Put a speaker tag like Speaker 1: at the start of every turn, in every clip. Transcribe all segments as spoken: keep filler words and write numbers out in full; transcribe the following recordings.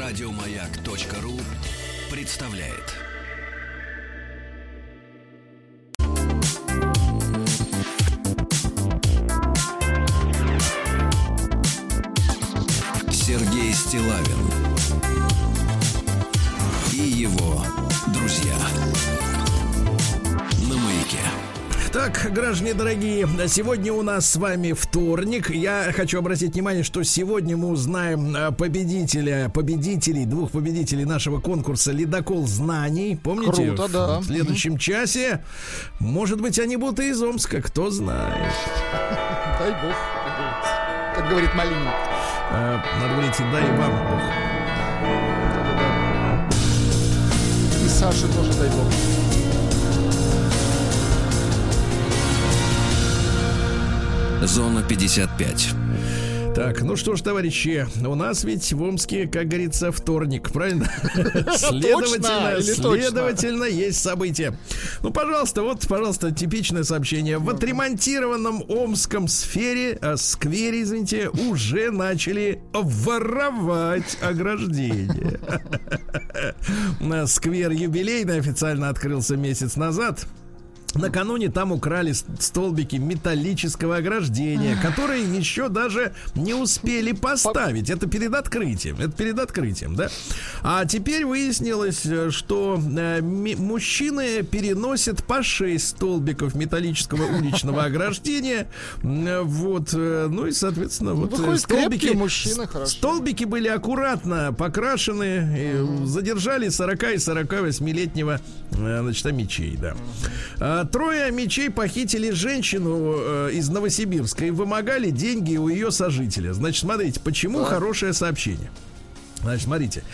Speaker 1: Радиомаяк.ру представляет. Сергей Стиллавин и его друзья на Маяке.
Speaker 2: Так, граждане дорогие, сегодня у нас с вами вторник. Я хочу обратить внимание, что сегодня мы узнаем победителя, победителей, двух победителей нашего конкурса «Ледокол знаний». Помните?
Speaker 3: Круто, да.
Speaker 2: В следующем часе. Может быть, они будут и из Омска, кто знает.
Speaker 3: Дай бог, как говорит Малинин.
Speaker 2: Надо говорить, дай вам бог.
Speaker 3: И Саше тоже дай бог.
Speaker 1: Зона пятьдесят пять.
Speaker 2: Так, ну что ж, товарищи, у нас ведь в Омске, как говорится, вторник, правильно? Следовательно, следовательно, есть события. Ну, пожалуйста, вот, пожалуйста, типичное сообщение. В отремонтированном Омском сфере, а, сквере, извините, уже начали воровать ограждение. Сквер юбилейный официально открылся месяц назад. Накануне там украли столбики металлического ограждения, которые еще даже не успели поставить. Это перед открытием. Это перед открытием, да? А теперь выяснилось, что э, мужчины переносят по шесть столбиков металлического уличного ограждения. Вот, э, ну и, соответственно, вот
Speaker 3: Выходит,
Speaker 2: столбики,
Speaker 3: мужчины,
Speaker 2: столбики были аккуратно покрашены, и задержали сорок и сорокавосьмилетнего э, значит, мечей, да. Трое мечей похитили женщину э, из Новосибирска и вымогали деньги у ее сожителя. Значит, смотрите, почему да. хорошее сообщение. Значит, смотрите.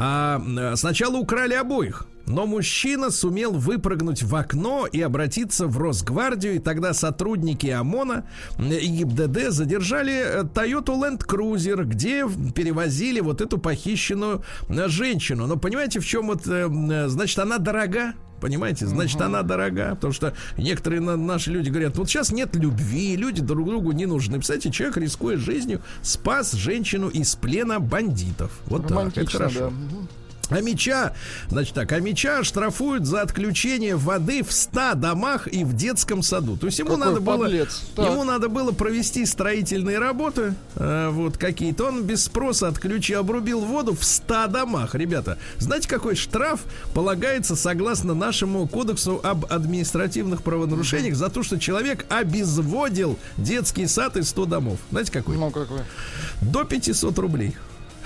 Speaker 2: А, сначала украли обоих, но мужчина сумел выпрыгнуть в окно и обратиться в Росгвардию. И тогда сотрудники ОМОНа и ГИБДД задержали Toyota Land Cruiser, где перевозили вот эту похищенную женщину. Но понимаете, в чем вот, значит, она дорога? Понимаете, значит, uh-huh. она дорога, потому что некоторые на, наши люди говорят, вот сейчас нет любви, люди друг другу не нужны. Представляете, человек, рискуя жизнью, спас женщину из плена бандитов. Вот так, это хорошо. Да. А меча, значит так, а меча штрафуют за отключение воды в ста домах и в детском саду. То есть ему Какой надо
Speaker 3: подлец.
Speaker 2: было, ему надо было провести строительные работы, э, вот какие-то. Он без спроса отключил, обрубил воду в ста домах. Ребята, знаете, какой штраф полагается согласно нашему кодексу об административных правонарушениях за то, что человек обезводил детский сад из ста домов? Знаете, какой?
Speaker 3: Ну, какой?
Speaker 2: До пятисот рублей.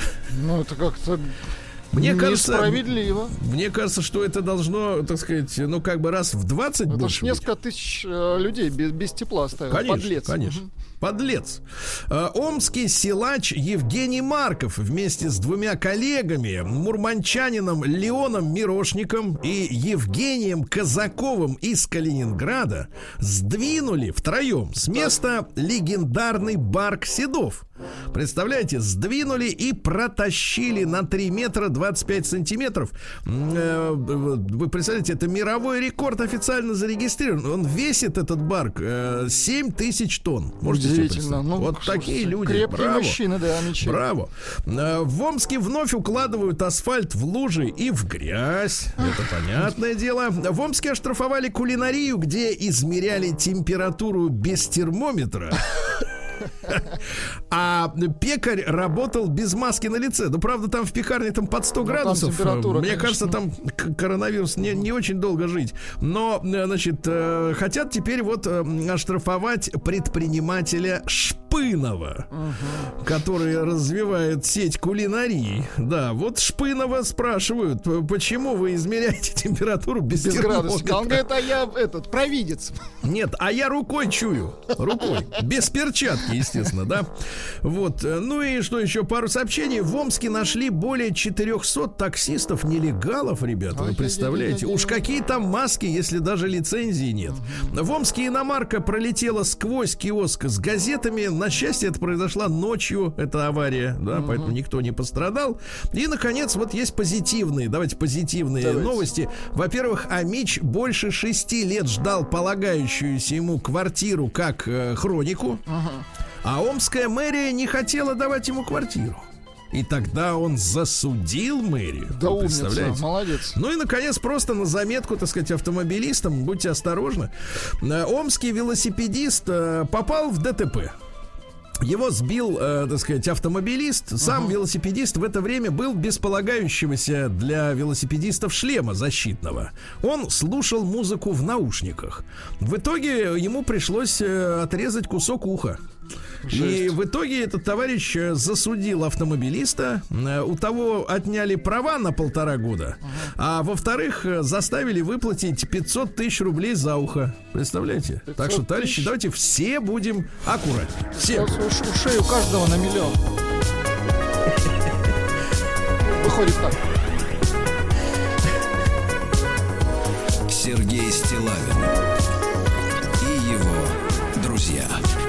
Speaker 3: Ну, это как-то...
Speaker 2: Мне кажется,
Speaker 3: несправедливо.
Speaker 2: Мне кажется, что это должно, так сказать, ну как бы раз в двадцать
Speaker 3: это
Speaker 2: больше.
Speaker 3: Это несколько быть. тысяч э, людей без, без тепла оставил.
Speaker 2: Конечно,
Speaker 3: Подлец.
Speaker 2: конечно. Угу. Подлец. Э, омский силач Евгений Марков вместе с двумя коллегами, мурманчанином Леоном Мирошником и Евгением Казаковым из Калининграда, сдвинули втроем с места легендарный Барк Седов. Представляете, сдвинули и протащили на три метра двадцать пять сантиметров. Вы представляете, это мировой рекорд официально зарегистрирован. Он весит, этот барк, семь тысяч тонн. Можете себе представить? Ну, вот слушайте, такие люди.
Speaker 3: Крепкие
Speaker 2: Браво.
Speaker 3: мужчины, да, мечи.
Speaker 2: Браво. В Омске вновь укладывают асфальт в лужи и в грязь. Это понятное дело. В Омске оштрафовали кулинарию, где измеряли температуру без термометра. А пекарь работал без маски на лице. Ну, правда, там в пекарне там под сто градусов. Мне конечно. кажется, там коронавирус не, не очень долго жить. Но, значит, хотят теперь вот оштрафовать предпринимателя Шпынова, угу. который развивает сеть кулинарии. Да, вот Шпынова спрашивают, почему вы измеряете температуру без, без термометра?
Speaker 3: Он говорит, а я этот, провидец.
Speaker 2: Нет, а я рукой чую. Рукой. Без перчатки, естественно, да. Вот. Ну и что еще? Пару сообщений. В Омске нашли более четырехсот таксистов-нелегалов, ребята. Вы представляете? Уж какие там маски, если даже лицензии нет. В Омске иномарка пролетела сквозь киоск с газетами. На счастье, это произошла ночью, эта авария, да, uh-huh. поэтому никто не пострадал. И, наконец, вот есть позитивные, давайте позитивные давайте. новости. Во-первых, Амич больше шести лет ждал полагающуюся ему квартиру как э, хронику, uh-huh. а омская мэрия не хотела давать ему квартиру. И тогда он засудил мэрию.
Speaker 3: Да,
Speaker 2: Вы
Speaker 3: умница,
Speaker 2: представляете?
Speaker 3: молодец.
Speaker 2: Ну и, наконец, просто на заметку, так сказать, автомобилистам, будьте осторожны. Э, Омский велосипедист э, попал в ДТП. Его сбил, э, так сказать, автомобилист. Сам uh-huh. велосипедист в это время был без полагающегося для велосипедистов шлема защитного. Он слушал музыку в наушниках. В итоге ему пришлось э, отрезать кусок уха. Жесть. И в итоге этот товарищ засудил автомобилиста. У того отняли права на полтора года. Uh-huh. А во-вторых, заставили выплатить пятьсот тысяч рублей за ухо. Представляете? Так что, товарищи, тысяч. Давайте все будем аккуратнее. Все.
Speaker 3: Ушей у каждого на миллион. Выходит так.
Speaker 1: Сергей Стиллавин и его друзья.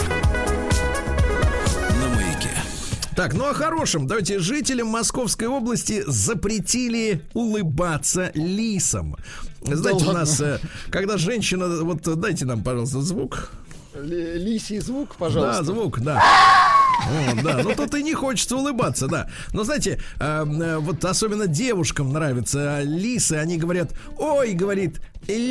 Speaker 2: Так, ну о хорошем. Давайте, жителям Московской области запретили улыбаться лисам. Знаете, да у нас, когда женщина... Вот дайте нам, пожалуйста, звук.
Speaker 3: Лисий звук, пожалуйста.
Speaker 2: Да, звук, да. О, да, ну тут и не хочется улыбаться, да. Но знаете, э, э, вот особенно девушкам нравятся лисы. Они говорят: ой, говорит,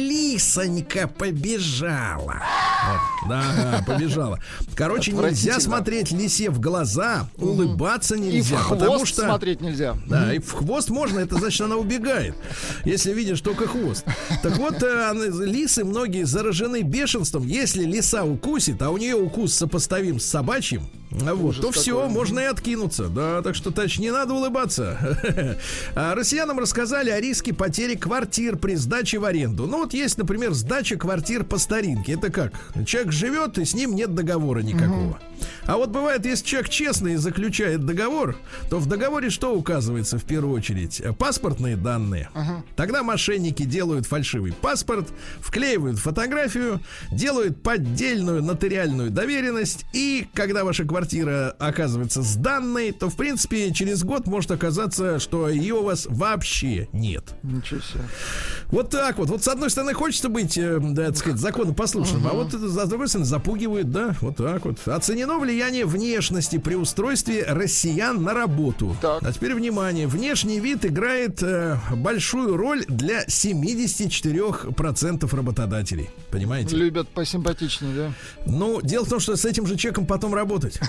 Speaker 2: лисонька побежала. Вот, да, побежала. Короче, нельзя смотреть лисе в глаза, улыбаться нельзя.
Speaker 3: И в хвост
Speaker 2: потому что
Speaker 3: смотреть нельзя.
Speaker 2: Да, и в хвост можно, это значит, она убегает. Если видишь только хвост. Так вот, э, лисы многие заражены бешенством. Если лиса укусит, а у нее укус сопоставим с собачьим, вот, то все, такой. Можно и откинуться. Да, так что, товарищ, не надо улыбаться. Россиянам рассказали о риске потери квартир при сдаче в аренду. Ну вот есть, например, сдача квартир по старинке. Это как? Человек живет, и с ним нет договора никакого. А вот бывает, если человек честный и заключает договор, то в договоре что указывается в первую очередь? Паспортные данные. Uh-huh. Тогда мошенники делают фальшивый паспорт, вклеивают фотографию, делают поддельную нотариальную доверенность, и когда ваша квартира оказывается сданной, то, в принципе, через год может оказаться, что ее у вас вообще нет.
Speaker 3: Ничего себе.
Speaker 2: Вот так вот. Вот с одной стороны хочется быть, да, так сказать, законопослушным, uh-huh. а вот это, с другой стороны, запугивает, да, вот так вот. Оценено влияние внешности при устройстве россиян на работу. Так. А теперь внимание. Внешний вид играет э, большую роль для семьдесят четыре процента работодателей. Понимаете?
Speaker 3: Любят посимпатичнее, да?
Speaker 2: Ну, дело в том, что с этим же человеком потом работать.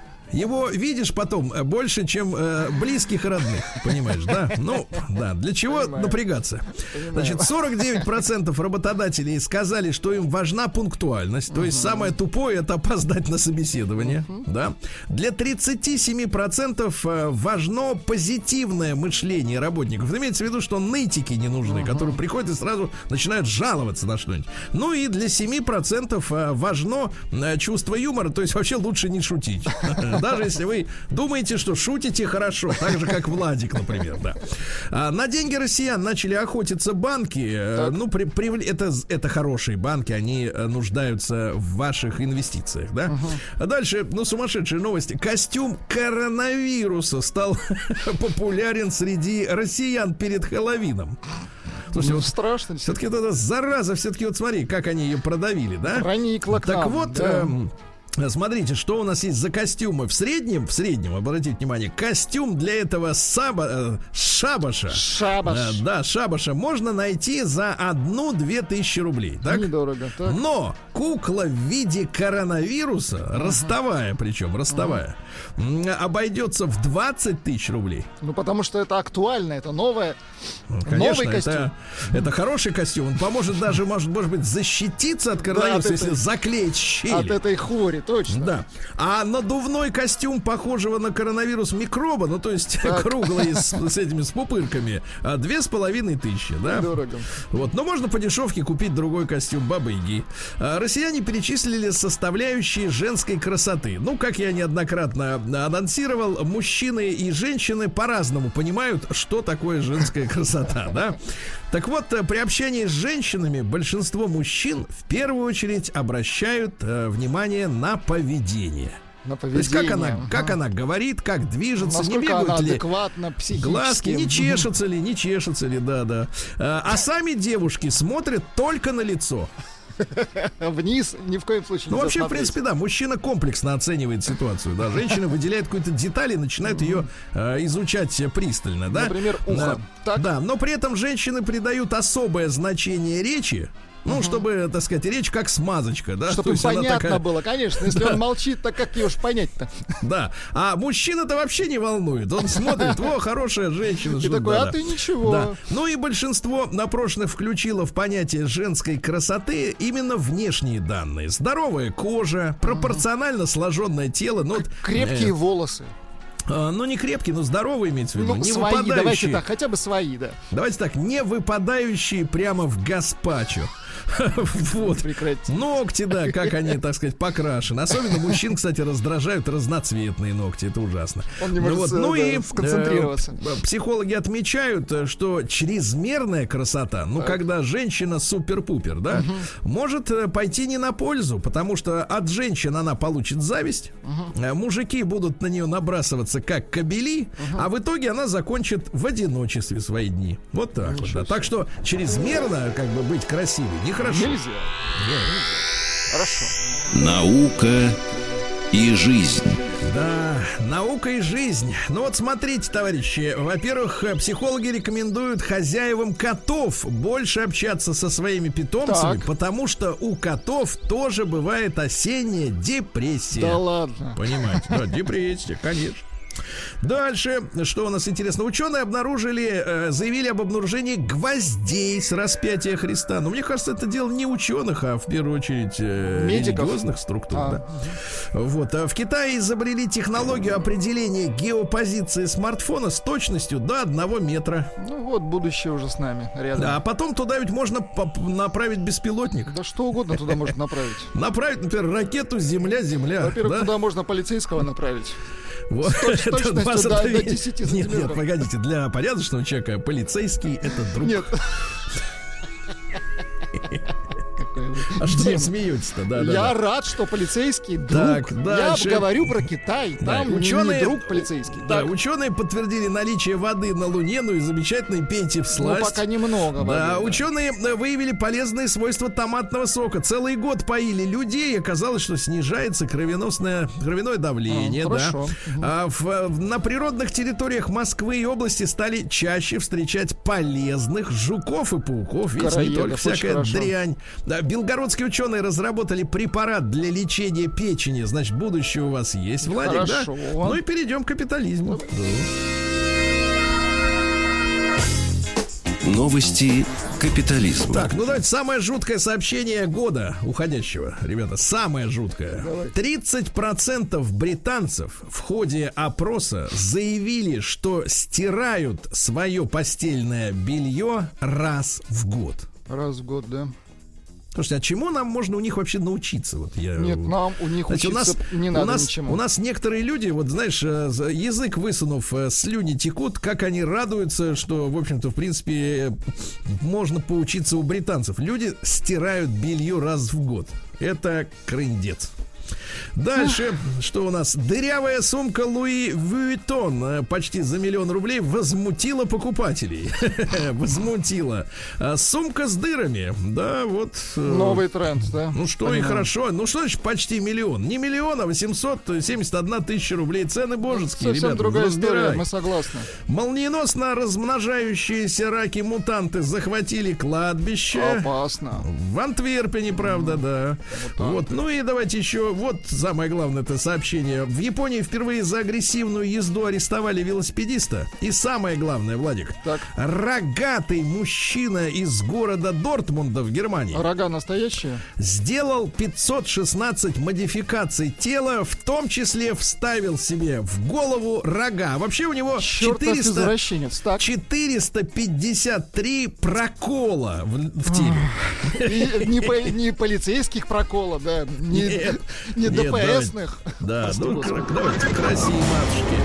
Speaker 2: Его видишь потом больше, чем э, близких и родных, понимаешь, да? Ну, да, для чего Понимаю. напрягаться? Понимаю. Значит, сорок девять процентов работодателей сказали, что им важна пунктуальность, uh-huh. то есть самое тупое — это опоздать на собеседование, uh-huh. да? Для тридцать семь процентов важно позитивное мышление работников. Имеется в виду, что нытики не нужны, uh-huh. которые приходят и сразу начинают жаловаться на что-нибудь. Ну и для семь процентов важно чувство юмора, то есть вообще лучше не шутить. Даже если вы думаете, что шутите хорошо, так же, как Владик, например, да. А, на деньги россиян начали охотиться банки. Так. Ну, при, при, это, это хорошие банки, они нуждаются в ваших инвестициях, да. Uh-huh. А дальше, ну, сумасшедшие новости. Костюм коронавируса стал популярен среди россиян перед Хэллоуином. Слушай, ну, вот
Speaker 3: страшно.
Speaker 2: Все-таки это зараза, все-таки вот смотри, как они ее продавили, да.
Speaker 3: Проникла к
Speaker 2: Так
Speaker 3: нам,
Speaker 2: вот...
Speaker 3: да.
Speaker 2: Эм, Смотрите, что у нас есть за костюмы. В среднем, в среднем, обратите внимание, костюм для этого саба, э, шабаша.
Speaker 3: Шабаш.
Speaker 2: Э, да, шабаша можно найти за одну-две тысячи рублей. Так?
Speaker 3: Недорого, так.
Speaker 2: Но кукла в виде коронавируса, uh-huh. ростовая причем, ростовая, uh-huh. обойдется в двадцать тысяч рублей.
Speaker 3: Ну, потому что это актуально, это новое.
Speaker 2: Ну, конечно,
Speaker 3: новый костюм.
Speaker 2: Это, это хороший костюм. Он поможет даже, может, может быть, защититься от коронавируса, да, от если этой, заклеить щель.
Speaker 3: От этой хвори. Точно.
Speaker 2: Да. А надувной костюм похожего на коронавирус микроба, ну то есть так. круглый с, с этими с пупырками, две с половиной тысячи, да?
Speaker 3: Дорого.
Speaker 2: Вот, но можно по дешевке купить другой костюм Бабы-Яги. А, россияне перечислили составляющие женской красоты. Ну, как я неоднократно анонсировал, мужчины и женщины по-разному понимают, что такое женская красота, да? Так вот, при общении с женщинами большинство мужчин в первую очередь обращают э, внимание на поведение.
Speaker 3: На поведение.
Speaker 2: То есть как она, ага. как она говорит, как движется,
Speaker 3: насколько
Speaker 2: не бегают
Speaker 3: она
Speaker 2: ли
Speaker 3: адекватно, психически.
Speaker 2: Глазки, не чешутся ли, не чешутся ли, да, да. А, а сами девушки смотрят только на лицо.
Speaker 3: Вниз ни в коем случае
Speaker 2: Ну,
Speaker 3: нельзя
Speaker 2: вообще,
Speaker 3: смотреть.
Speaker 2: в принципе, да, мужчина комплексно оценивает ситуацию, да. Женщина выделяет какую-то деталь и начинает ее э, изучать пристально, да.
Speaker 3: Например, ухо.
Speaker 2: Да,
Speaker 3: Так?
Speaker 2: да, но при этом женщины придают особое значение речи. Ну, чтобы, так сказать, речь как смазочка, да?
Speaker 3: Чтобы
Speaker 2: То есть она
Speaker 3: понятно
Speaker 2: такая-
Speaker 3: было, конечно. Если он молчит, так как ее ж понять-то?
Speaker 2: Да, а мужчина-то вообще не волнует. Он смотрит, о, хорошая женщина.
Speaker 3: И
Speaker 2: что-
Speaker 3: такой,
Speaker 2: да-да.
Speaker 3: а ты ничего.
Speaker 2: Да. Ну и большинство напрошенных включило в понятие женской красоты именно внешние данные. Здоровая кожа, пропорционально сложенное тело. Ну, вот,
Speaker 3: Крепкие
Speaker 2: э,
Speaker 3: волосы.
Speaker 2: а, ну, не крепкие, но здоровые имеется в виду.
Speaker 3: Ну,
Speaker 2: не
Speaker 3: свои, давайте
Speaker 2: выпадающие.
Speaker 3: так, хотя бы свои, да.
Speaker 2: Давайте так, не выпадающие прямо в гаспачо. Вот.
Speaker 3: Прекратите.
Speaker 2: Ногти, да, как они, так сказать, покрашены. Особенно мужчин, кстати, раздражают разноцветные ногти. Это ужасно.
Speaker 3: Он не может,
Speaker 2: ну,
Speaker 3: да,
Speaker 2: и
Speaker 3: сконцентрироваться.
Speaker 2: э, психологи отмечают, э, что чрезмерная красота, ну,
Speaker 3: Так.
Speaker 2: когда женщина супер-пупер, да, может э, пойти не на пользу, потому что от женщин она получит зависть, э, мужики будут на нее набрасываться как кобели, а в итоге она закончит в одиночестве свои дни. Вот так вот. Да. Так что чрезмерно, как бы, быть красивой нехорошо.
Speaker 3: Нельзя. Хорошо.
Speaker 1: Наука и жизнь.
Speaker 2: Да, наука и жизнь. Ну вот смотрите, товарищи. Во-первых, психологи рекомендуют хозяевам котов больше общаться со своими питомцами,
Speaker 3: Так.
Speaker 2: потому что у котов тоже бывает осенняя депрессия.
Speaker 3: Да ладно.
Speaker 2: Понимаете? Да, депрессия, конечно. Дальше, что у нас интересно. Ученые обнаружили, э, заявили об обнаружении гвоздей с распятия Христа. Но мне кажется, это дело не ученых, а в первую очередь э,
Speaker 3: Медиков.
Speaker 2: религиозных структур.
Speaker 3: А.
Speaker 2: Да. Вот. А в Китае изобрели технологию определения геопозиции смартфона с точностью до одного метра.
Speaker 3: Ну вот, будущее уже с нами рядом.
Speaker 2: Да, а потом туда ведь можно поп- направить беспилотник.
Speaker 3: Да что угодно туда можно направить.
Speaker 2: Направить, например, ракету Земля-Земля.
Speaker 3: Во-первых,
Speaker 2: да?
Speaker 3: туда можно полицейского направить.
Speaker 2: Вот.
Speaker 3: точ-
Speaker 2: Это
Speaker 3: точностью
Speaker 2: база
Speaker 3: до-
Speaker 2: доверия.
Speaker 3: до десяти
Speaker 2: Нет, нет,
Speaker 3: сантиметров.
Speaker 2: погодите, для порядочного человека полицейский — это друг.
Speaker 3: Нет. Какой вы
Speaker 2: А что вы
Speaker 3: демон.
Speaker 2: смеетесь-то? Да, да,
Speaker 3: Я
Speaker 2: да.
Speaker 3: рад, что полицейский друг.
Speaker 2: Так, дальше.
Speaker 3: Я говорю про Китай.
Speaker 2: Да,
Speaker 3: Там
Speaker 2: ученые-
Speaker 3: не друг полицейский.
Speaker 2: Да,
Speaker 3: Так,
Speaker 2: ученые подтвердили наличие воды на Луне, ну и замечательной пейте в
Speaker 3: ну
Speaker 2: сласть.
Speaker 3: пока немного.
Speaker 2: Да,
Speaker 3: воды,
Speaker 2: ученые э, выявили полезные свойства томатного сока. Целый год поили людей, и оказалось, что снижается кровеносное, кровяное давление.
Speaker 3: А,
Speaker 2: да.
Speaker 3: хорошо.
Speaker 2: А в, э, на природных территориях Москвы и области стали чаще встречать полезных жуков и пауков. Видите, не
Speaker 3: Короедов,
Speaker 2: только
Speaker 3: очень
Speaker 2: всякая
Speaker 3: хорошо.
Speaker 2: дрянь. Да, белгородские ученые разработали препарат для лечения печени. Значит, будущее у вас есть, Владик,
Speaker 3: Хорошо.
Speaker 2: да? Ну и перейдем к капитализму.
Speaker 1: Новости капитализма.
Speaker 2: Так, ну давайте самое жуткое сообщение года уходящего, ребята, самое жуткое. тридцать процентов британцев в ходе опроса заявили, что стирают свое постельное белье раз в год.
Speaker 3: Раз в год, да.
Speaker 2: Слушайте, а чему нам можно у них вообще научиться? Вот я...
Speaker 3: Нет, нам у них
Speaker 2: Значит,
Speaker 3: учиться
Speaker 2: у нас,
Speaker 3: не надо
Speaker 2: у нас,
Speaker 3: ничему.
Speaker 2: У нас некоторые люди, вот знаешь, э, за- язык высунув, э, слюни текут, как они радуются, что, в общем-то, в принципе, э, можно поучиться у британцев. Люди стирают белье раз в год. Это крындец. Дальше, что у нас? Дырявая сумка Луи Вуиттон э, почти за миллион рублей возмутила покупателей. Возмутила. А сумка с дырами. Да, вот. э,
Speaker 3: Новый тренд, да.
Speaker 2: Ну что,
Speaker 3: Понимаю.
Speaker 2: и хорошо. Ну что значит почти миллион? Не миллион, а восемьсот семьдесят одна тысяча рублей. Цены божеские,
Speaker 3: Совсем
Speaker 2: ребята.
Speaker 3: другая
Speaker 2: разбирай.
Speaker 3: история, мы согласны.
Speaker 2: Молниеносно размножающиеся раки-мутанты захватили кладбище.
Speaker 3: Опасно.
Speaker 2: В Антверпене, правда, да. Вот, ну и давайте еще, вот самое главное это сообщение. В Японии впервые за агрессивную езду арестовали велосипедиста. И самое главное, Владик,
Speaker 3: Так.
Speaker 2: рогатый мужчина из города Дортмунда в Германии
Speaker 3: Рога настоящие?
Speaker 2: сделал пятьсот шестнадцать модификаций тела, в том числе вставил себе в голову рога. Вообще у него
Speaker 3: Чертов
Speaker 2: четыреста,
Speaker 3: извращенец. Так.
Speaker 2: четыреста пятьдесят три прокола в, в теле.
Speaker 3: И не, по- не полицейских прокола, да, не,
Speaker 2: Нет,
Speaker 3: не
Speaker 2: нет,
Speaker 3: ДПСных.
Speaker 2: Да,
Speaker 3: Прости,
Speaker 2: ну
Speaker 3: господи.
Speaker 2: кра- давайте, красивые матушки.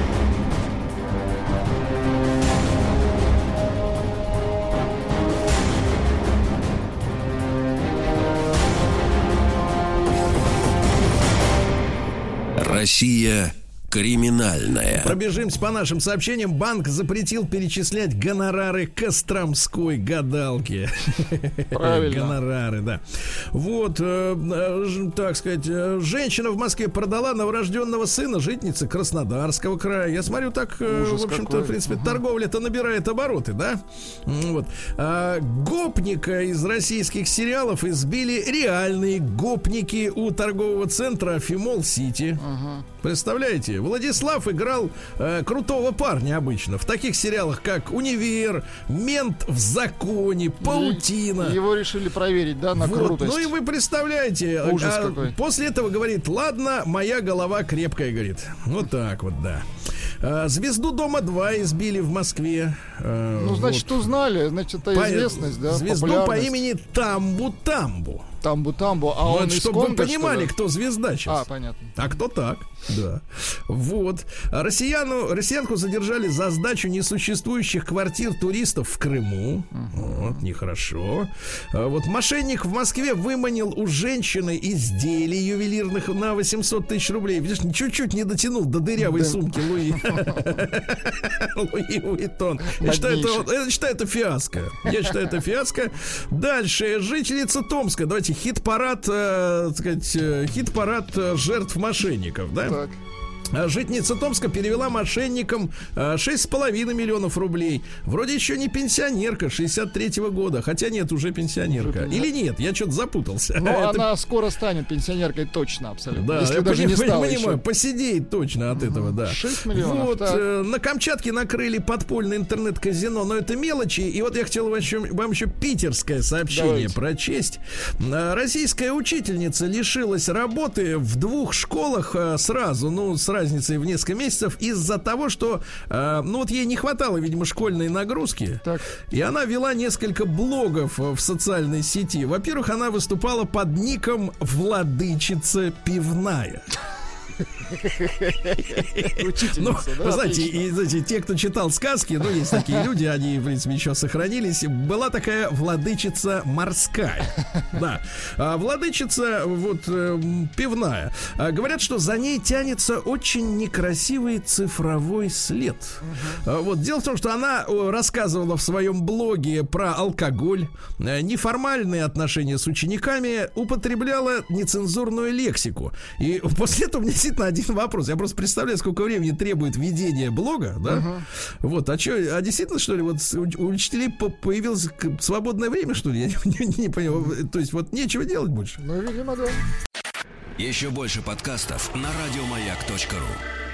Speaker 1: Россия Криминальное.
Speaker 2: Пробежимся по нашим сообщениям. Банк запретил перечислять гонорары костромской гадалки.
Speaker 3: Правильно.
Speaker 2: Гонорары, да. Вот, э, так сказать, женщина в Москве продала новорожденного сына житницы Краснодарского края. Я смотрю, так,
Speaker 3: Ужас
Speaker 2: в общем-то,
Speaker 3: какой.
Speaker 2: в принципе,
Speaker 3: Угу.
Speaker 2: торговля-то набирает обороты, да? Вот. А, гопника из российских сериалов избили реальные гопники у торгового центра Фимол-Сити.
Speaker 3: Ага.
Speaker 2: Представляете, Владислав играл э, крутого парня обычно в таких сериалах, как «Универ», «Мент в законе», «Паутина».
Speaker 3: И его решили проверить, да, на
Speaker 2: Вот.
Speaker 3: крутость.
Speaker 2: Ну и вы представляете,
Speaker 3: Ужас
Speaker 2: а,
Speaker 3: какой.
Speaker 2: после этого говорит: ладно, моя голова крепкая, говорит. Вот так вот, да. А, звезду Дома-два избили в Москве. А,
Speaker 3: Ну, значит,
Speaker 2: вот.
Speaker 3: узнали, значит, это
Speaker 2: По-
Speaker 3: известность, да,
Speaker 2: Звезду по
Speaker 3: популярность.
Speaker 2: имени Тамбу-Тамбу.
Speaker 3: Тамбу-тамбу, а
Speaker 2: Вот,
Speaker 3: он из
Speaker 2: чтобы вы
Speaker 3: Конго,
Speaker 2: понимали,
Speaker 3: что ли?
Speaker 2: кто звезда сейчас.
Speaker 3: А, понятно.
Speaker 2: А кто так? Да. Вот. А Россияну, россиянку задержали за сдачу несуществующих квартир туристов в Крыму. Вот, нехорошо. А вот мошенник в Москве выманил у женщины изделий ювелирных на восемьсот тысяч рублей. Видишь, чуть-чуть не дотянул до дырявой
Speaker 3: Да.
Speaker 2: сумки Луи. Луи Уиттон. Я считаю, это, я считаю, это фиаско. Я считаю, это фиаско. Дальше. Жительница Томска. Давайте хит-парад, э, так сказать, э, хит-парад э, жертв мошенников, да?
Speaker 3: Так.
Speaker 2: А Житница Томска перевела мошенникам шесть с половиной миллионов рублей. Вроде еще не пенсионерка, шестьдесят третьего года. Хотя нет, уже пенсионерка.
Speaker 3: Уже
Speaker 2: Или нет, я что-то запутался.
Speaker 3: Ну,
Speaker 2: Это-
Speaker 3: она скоро станет пенсионеркой точно, абсолютно.
Speaker 2: Да,
Speaker 3: Если
Speaker 2: я
Speaker 3: даже
Speaker 2: пони-
Speaker 3: не стала
Speaker 2: понимаю,
Speaker 3: еще.
Speaker 2: посидеет точно от этого, да.
Speaker 3: шесть миллионов,
Speaker 2: Вот,
Speaker 3: так.
Speaker 2: э, на Камчатке накрыли подпольное интернет-казино, но это мелочи. И вот я хотел вам еще, вам еще питерское сообщение
Speaker 3: Давайте.
Speaker 2: прочесть. Э, Российская учительница лишилась работы в двух школах э, сразу, ну, с разницей в несколько месяцев, из-за того, что, э, ну, вот ей не хватало, видимо, школьной нагрузки.
Speaker 3: Так.
Speaker 2: И она вела несколько блогов в социальной сети. Во-первых, она выступала под ником «Владычица пивная».
Speaker 3: Учительница,
Speaker 2: Ну,
Speaker 3: да,
Speaker 2: вы знаете,
Speaker 3: отлично.
Speaker 2: и, знаете, те, кто читал сказки, ну, есть такие люди, они, в принципе, еще сохранились. Была такая владычица морская. Да. А владычица вот э, пивная. А, говорят, что за ней тянется очень некрасивый цифровой след. А, вот. Дело в том, что она о, рассказывала в своем блоге про алкоголь, э, неформальные отношения с учениками, употребляла нецензурную лексику. И после этого у меня действительно один вопрос. Я просто представляю, сколько времени требует ведение блога, да?
Speaker 3: Ага.
Speaker 2: Вот, а что, а действительно, что ли, вот у у учителей по- появилось к- свободное время, что ли? Я не, не- не понимаю. То есть вот нечего делать больше.
Speaker 3: Ну, видимо, да.
Speaker 1: Еще больше подкастов на радиомаяк точка ру.